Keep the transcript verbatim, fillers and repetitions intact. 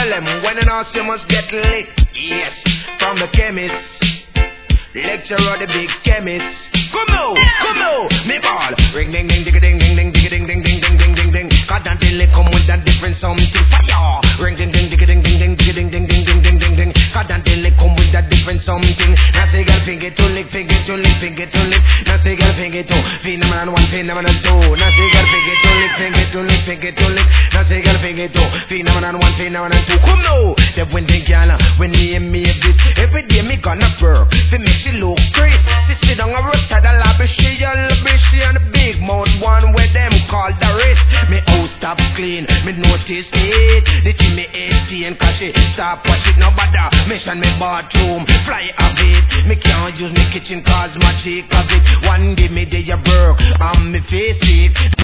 Tell them when an house you must get lit. Yes, from the chemist. Lecturer the big chemist. Come on, come on, me ball. Ring ding ding ding ding ding ding ding ding ding ding ding ding ding ding. Cause until they come with a different something fire. Ring ding ding ding ding ding ding ding ding ding ding ding ding ding. Cause until they come with a different something. Now say girl finger to lick, finger to lick, finger to lick. Now say girl finger to phenomenon one, phenomenon two. Now say girl finger to lick, finger to lick, finger to lick. Now say girl finger to phenomenon one, phenomenon two. Come now, they when they girl when me and me this every day me gonna work. Fi make she look great. She sit down a roast at the lobby, she a lobby, she on the big mouth one where them call the wrist. Me house stop clean, me notice it. They see me eighteen cause she stop wash it no bother. Mission me bathroom, fly of it. Me can't use me kitchen cause my cheek of it. One day me day a work, and me face it.